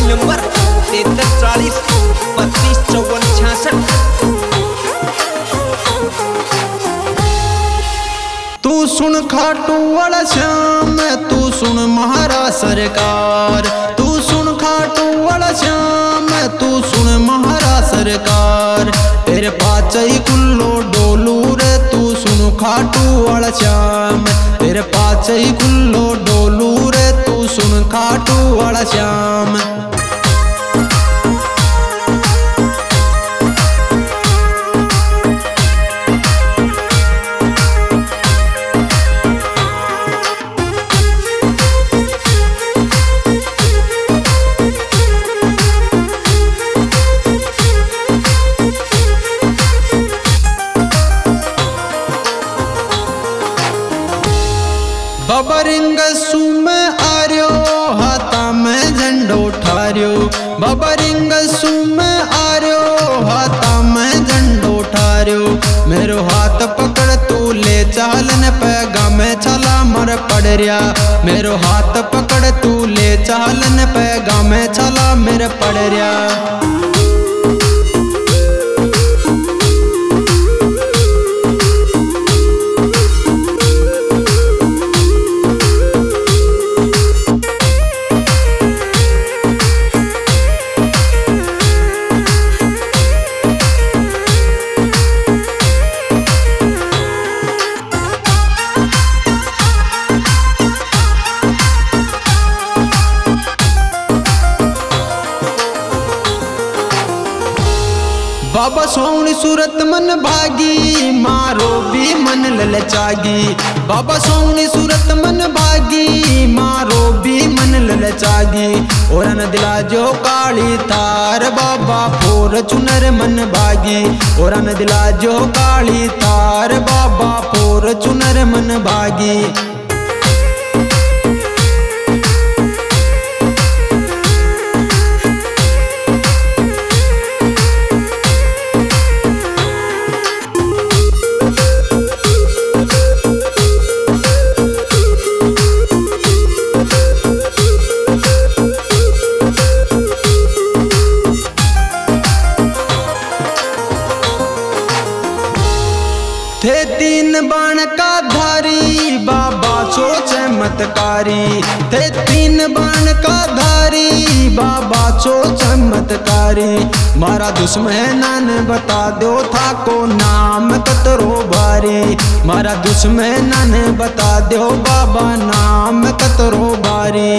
Mobile number 73 40 32 54 66। तू सुन खाटू वाला श्याम, तू सुन महारा सरकार, तू सुन खाटू वाला श्याम, तू सुन महारा सरकार। तेरे पाचई कुल्लो डोलू रे, तू सुन खाटू वाला श्याम, तेरे पाचई कुल्लो डोलू रे, तू सुन खाटू वाला श्याम। बाबा रिंगसू में आर्यो, हाथा में झंडो ठार्यो। बाबा रिंगसू में आर्यो, हाथा में झंडो ठार्यो। मेरो हाथ पकड़ तू ले चालन पैगा में छला मर पड़ रिया। मेरो हाथ पकड़ तू ले चालन पैगा में छला मेरे पड़ रिया। बाबा सोहनी सूरत मन भागी, मारो भी मन ललचागी। बाबा सोहनी सूरत मन भागी, मारो भी मन ललचागी। और न दिला जो काली तार, बाबा फोर चुनर मन भागी। और न दिला जो काली तार, बाबा फोर चुनर मन भागी। थे तीन बाण का धारी, बाबा सो चमत्कारी। थे तीन बाण का धारी, बाबा सो चमत्कारी। मारा दुश्मन बता दो था को नाम कतरो बारी। मारा दुश्मन बता दो बाबा नाम कतरो बारी।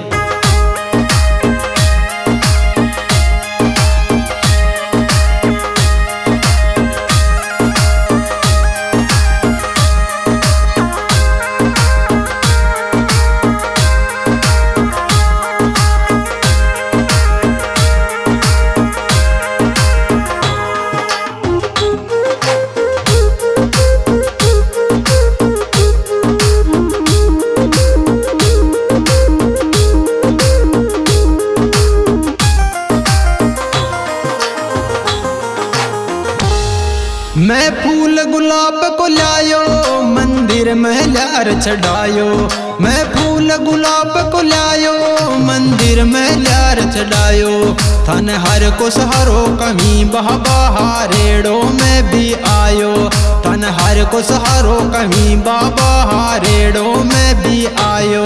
मैं फूल गुलाब को लायो, मंदिर में ल्यार चढ़ायो। मैं फूल गुलाब को लायो, मंदिर में ल्यार चढ़ायो। थन हर को सहारो कहीं बहा हारेड़ो में भी आयो। थन हर को सहारो कहीं बाबा हारेड़ो में भी आयो।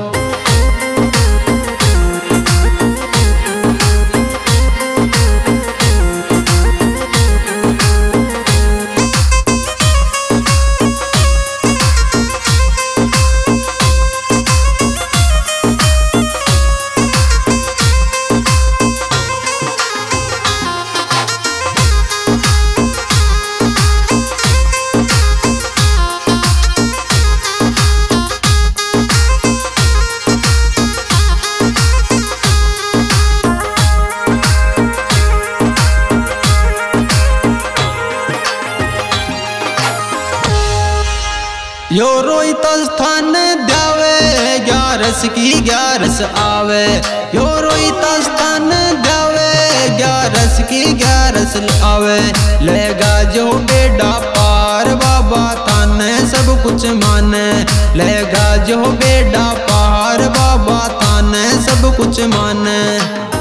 यो रोहित स्थान द्यावे, ग्यारस की ग्यारस आवे। यो रोहित स्थान द्यावे, ग्यारस की ग्यारस आवे। लेगा जो बेड़ा पार, बाबा थाने सब कुछ माने। लेगा जो बेड़ा पार, बाबा थाने सब कुछ माने।